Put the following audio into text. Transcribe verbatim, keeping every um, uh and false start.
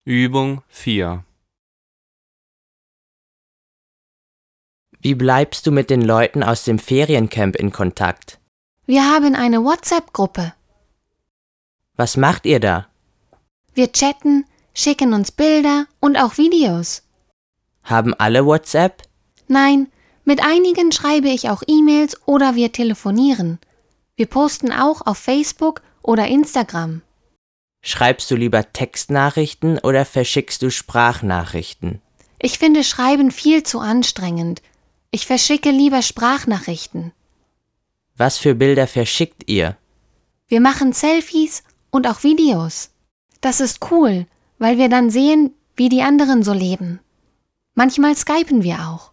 Übung vier. Wie bleibst du mit den Leuten aus dem Feriencamp in Kontakt? Wir haben eine WhatsApp-Gruppe. Was macht ihr da? Wir chatten, schicken uns Bilder und auch Videos. Haben alle WhatsApp? Nein, mit einigen schreibe ich auch E-Mails oder wir telefonieren. Wir posten auch auf Facebook oder Instagram. Schreibst du lieber Textnachrichten oder verschickst du Sprachnachrichten? Ich finde Schreiben viel zu anstrengend. Ich verschicke lieber Sprachnachrichten. Was für Bilder verschickt ihr? Wir machen Selfies und auch Videos. Das ist cool, weil wir dann sehen, wie die anderen so leben. Manchmal skypen wir auch.